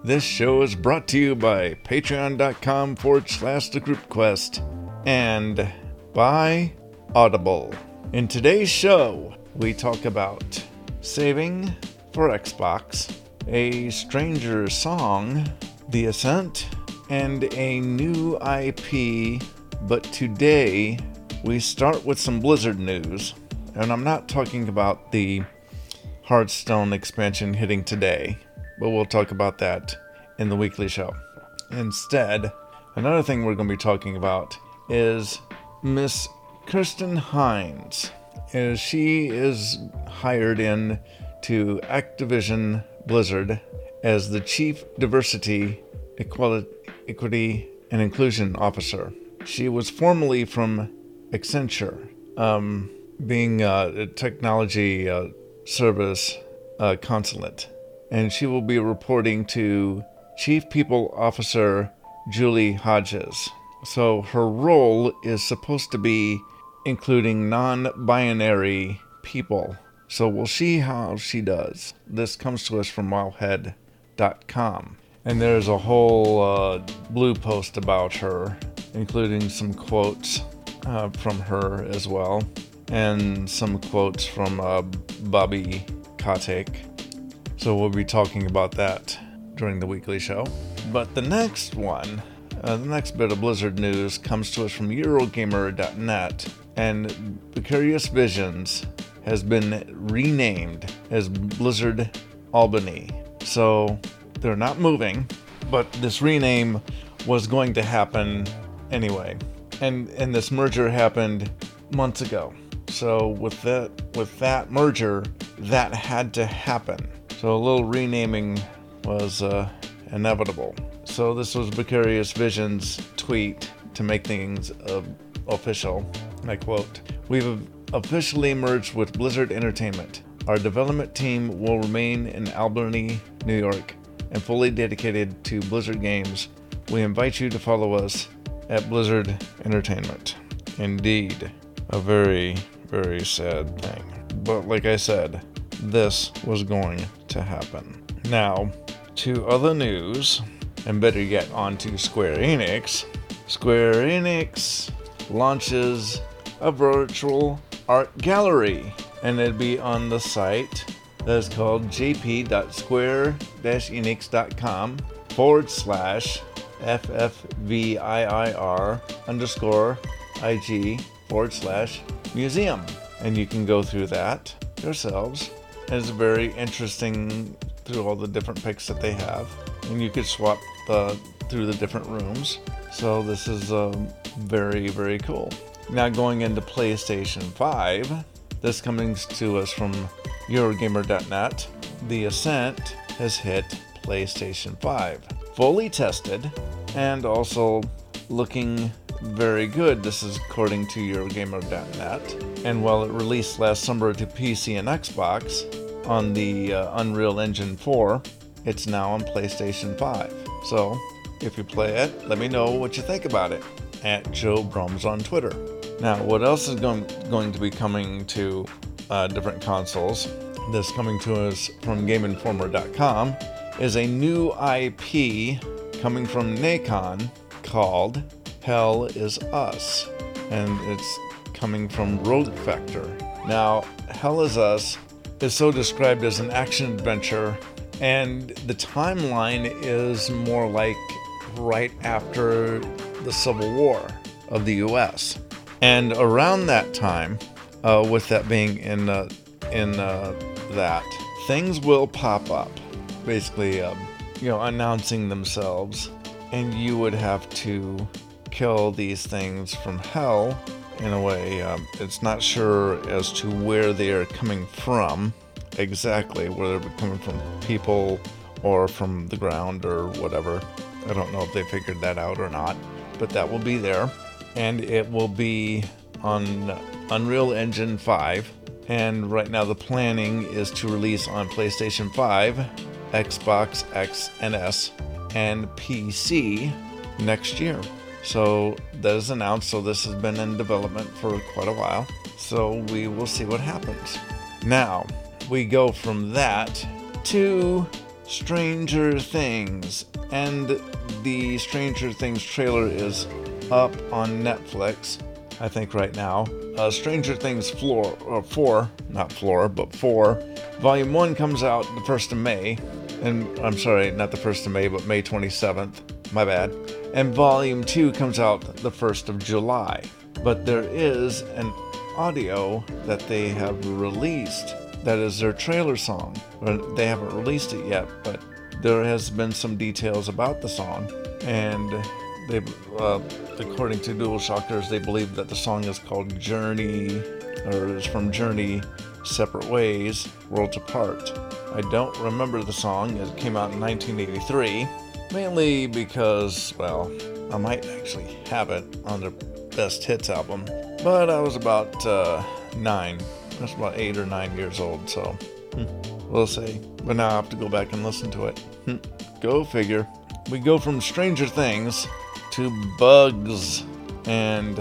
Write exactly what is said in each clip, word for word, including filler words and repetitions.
This show is brought to you by patreon.com forward slash the group quest and by Audible. In today's show, we talk about saving for Xbox, a Stranger song, The Ascent, and a new I P. But today, we start with some Blizzard news. And I'm not talking about the Hearthstone expansion hitting today, but we'll talk about that in the weekly show. Instead, another thing we're going to be talking about is Miss Kirsten Hines, as she is hired in to Activision Blizzard as the Chief Diversity, Equality, Equity, and Inclusion Officer. She was formerly from Accenture, um, being uh, a technology uh, service uh, consulate, and she will be reporting to Chief People Officer Julie Hodges. So her role is supposed to be including non-binary people. So we'll see how she does. This comes to us from wowhead dot com. And there's a whole uh, blue post about her, including some quotes uh, from her as well, and some quotes from uh, Bobby Kotick. So we'll be talking about that during the weekly show. But the next one, uh, the next bit of Blizzard news comes to us from Eurogamer dot net, and Vicarious Visions has been renamed as Blizzard Albany. So they're not moving, but this rename was going to happen anyway. And and this merger happened months ago. So with that with that merger, that had to happen. So a little renaming was uh, inevitable. So this was Vicarious Visions' tweet to make things uh, official. I quote, "We've officially merged with Blizzard Entertainment. Our development team will remain in Albany, New York, and fully dedicated to Blizzard games. We invite you to follow us at Blizzard Entertainment." Indeed, a very, very sad thing. But like I said, this was going to happen. Now, to other news, and better yet, on to Square Enix. Square Enix launches a virtual art gallery, and it'll be on the site that is called jp.square-enix.com forward slash ffvir underscore ig forward slash museum. And you can go through that yourselves. And it's very interesting through all the different pics that they have. And you could swap the, through the different rooms. So this is um, very, very cool. Now going into PlayStation five, this coming to us from Eurogamer dot net, The Ascent has hit PlayStation five. Fully tested and also looking very good. This is according to Eurogamer dot net. And while it released last summer to P C and Xbox on the uh, Unreal Engine four, it's now on PlayStation five. So if you play it, let me know what you think about it at Joe Brums on Twitter. Now, what else is going, going to be coming to uh, different consoles? This coming to us from Game Informer dot com is a new I P coming from Nacon called Hell Is Us, and it's coming from Rogue Factor. Now, Hell Is Us is so described as an action adventure, and the timeline is more like right after the Civil War of the U S. And around that time, uh, with that being in uh, in uh, that, things will pop up, basically, um, you know, announcing themselves, and you would have to kill these things from hell. In a way, um, it's not sure as to where they are coming from exactly, whether they're coming from people or from the ground or whatever. I don't know if they figured that out or not, but that will be there. And it will be on Unreal Engine five. And right now the planning is to release on PlayStation five, Xbox X and S, and P C next year. So that is announced, so this has been in development for quite a while. So we will see what happens. Now, we go from that to Stranger Things. And the Stranger Things trailer is up on Netflix, I think right now. Uh, Stranger Things floor, or four, not floor, but four. Volume one comes out the first of May. And I'm sorry, not the first of May, but May twenty-seventh. My bad. And Volume two comes out the first of July. But there is an audio that they have released that is their trailer song. They haven't released it yet, but there has been some details about the song. And they, uh, according to Dual Shockers, they believe that the song is called Journey, or is from Journey, Separate Ways, Worlds Apart. I don't remember the song. It came out in nineteen eighty-three, mainly because, well, I might actually have it on their Best Hits album, but I was about uh, nine. I was about eight or nine years old, so hmm, we'll see. But now I have to go back and listen to it. Hmm, go figure. We go from Stranger Things to Bugs and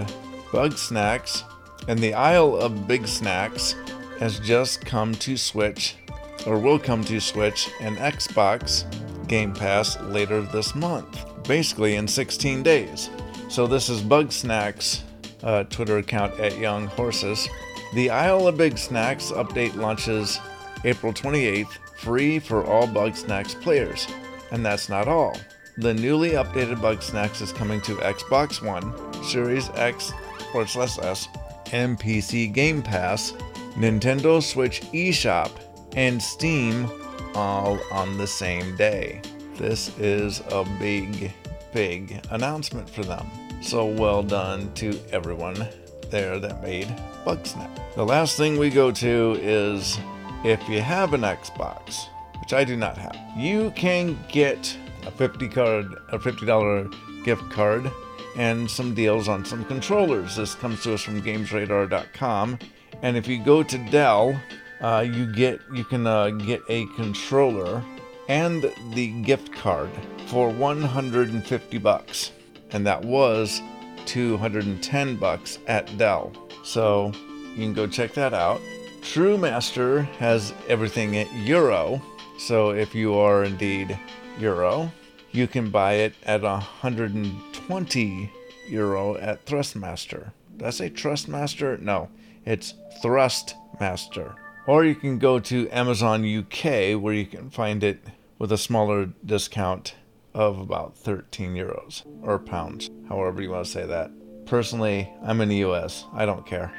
Bugsnax, and the Isle of Big Snacks has just come to Switch, or will come to Switch and Xbox Game Pass later this month, basically in sixteen days. So this is Bugsnax, uh, Twitter account at Young Horses. The Isle of Big Snacks update launches April twenty-eighth, free for all Bugsnax players. And that's not all. The newly updated Bugsnax is coming to Xbox One, Series X forward slash S, and P C Game Pass, Nintendo Switch eShop, and Steam all on the same day. This is a big, big announcement for them. So well done to everyone there that made Bugsnax. The last thing we go to is if you have an Xbox, which I do not have, you can get a fifty card, a fifty dollars gift card and some deals on some controllers. This comes to us from games radar dot com. And if you go to Dell, uh, you get you can uh, get a controller and the gift card for one hundred fifty bucks, and that was two hundred ten bucks at Dell. So you can go check that out. TrueMaster has everything at Euro, so if you are indeed Euro, you can buy it at one hundred twenty euro at Thrustmaster. Did I say Trustmaster? No, it's Thrustmaster. Or you can go to Amazon U K, where you can find it with a smaller discount of about thirteen euros or pounds, however you want to say that. Personally, I'm in the U S. I don't care.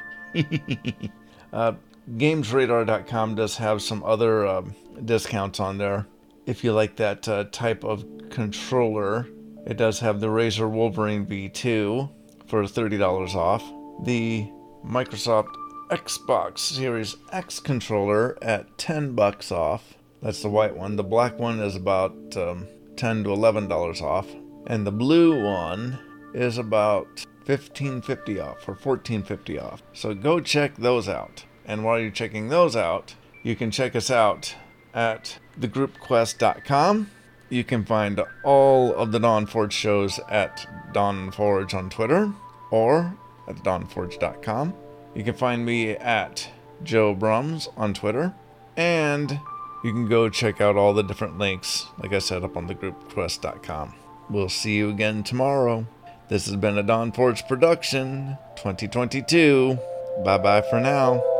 uh, games radar dot com does have some other uh, discounts on there. If you like that uh, type of controller, it does have the Razer Wolverine V two for thirty dollars off. The Microsoft Xbox Series X controller at ten bucks off. That's the white one. The black one is about um, ten to eleven dollars off. And the blue one is about fifteen fifty off or fourteen fifty off. So go check those out. And while you're checking those out, you can check us out at the group quest dot com. You can find all of the Dawn Forge shows at Dawn Forge on Twitter or at dawn forge dot com. You can find me at Joe Brums on Twitter, and you can go check out all the different links, like I said, up on the group quest dot com. We'll see you again tomorrow. This has been a Dawn Forge production, twenty twenty-two. Bye-bye for now.